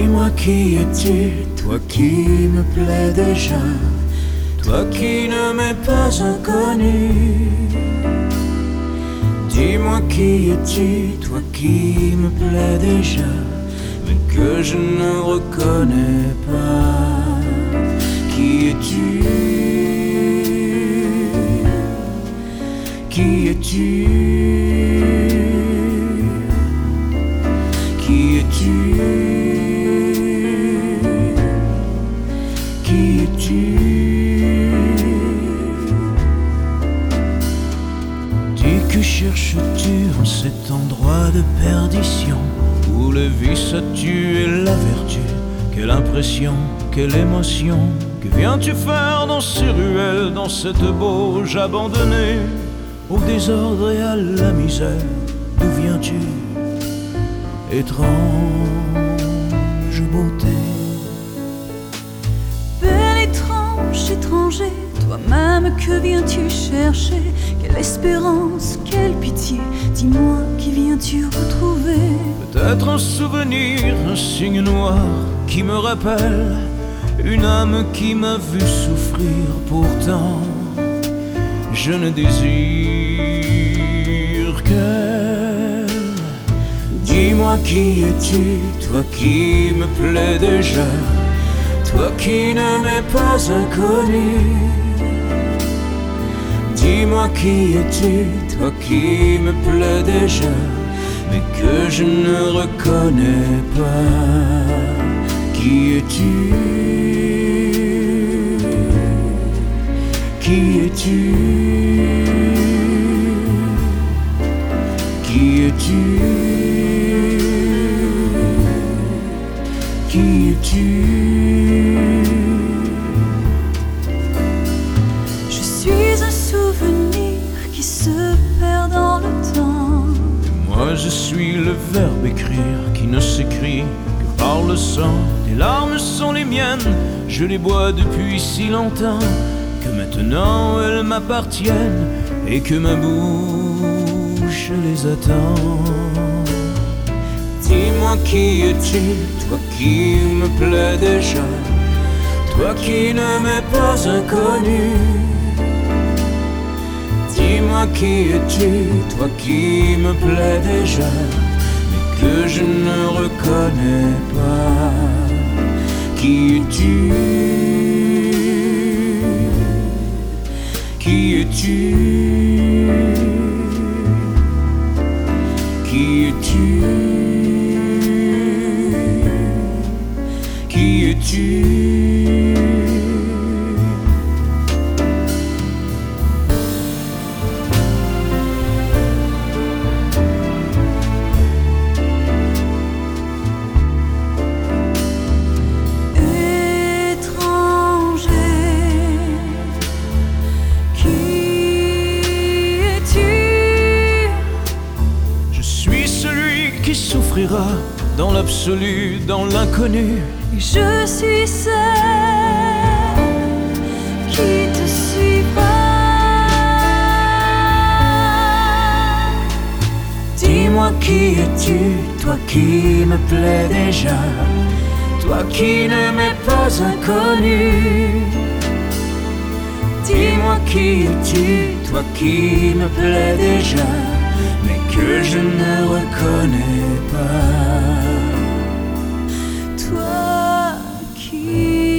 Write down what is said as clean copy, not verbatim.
Dis-moi qui es-tu, toi qui me plais déjà, toi qui ne m'es pas inconnu. Dis-moi qui es-tu, toi qui me plais déjà, mais que je ne reconnais pas. Qui es-tu? Qui es-tu? Qui es-tu? Qui es-tu? Dis que cherches-tu en cet endroit de perdition où le vice a tué la vertu? Quelle impression, quelle émotion, que viens-tu faire dans ces ruelles, dans cette Bauge abandonnée, au désordre et à la misère? D'où viens-tu, étrange beauté? Bel étrange étranger, toi-même que viens-tu chercher? Quelle espérance, quelle pitié, dis-moi qui viens-tu retrouver? Peut-être un souvenir, un signe noir qui me rappelle une âme qui m'a vu souffrir. Pourtant, je ne désire qu'elle. Dis-moi qui es-tu, toi qui me plais déjà, toi qui ne m'es pas inconnu. Dis-moi qui es-tu, toi qui me plais déjà, mais que je ne reconnais pas. Qui es-tu? Qui es-tu? Qui es-tu? Qui es-tu? Je suis un souvenir qui se perd dans le temps. Et moi je suis le verbe écrire qui ne s'écrit que par le sang. Tes larmes sont les miennes, je les bois depuis si longtemps que maintenant elles m'appartiennent et que ma bouche les attend. Dis-moi qui es-tu, toi qui me plais déjà, toi qui ne m'es pas inconnu. Dis-moi qui es-tu, toi qui me plais déjà, mais que je ne reconnais pas. Qui es-tu? Qui es-tu? Qui es-tu? Qui es-tu? Qui souffrira dans l'absolu, dans l'inconnu. Et je suis celle qui te suivra. Dis-moi qui es-tu, toi qui me plais déjà, toi qui ne m'es pas inconnu. Dis-moi qui es-tu, toi qui me plais déjà, mais que je ne reconnais pas. Toi qui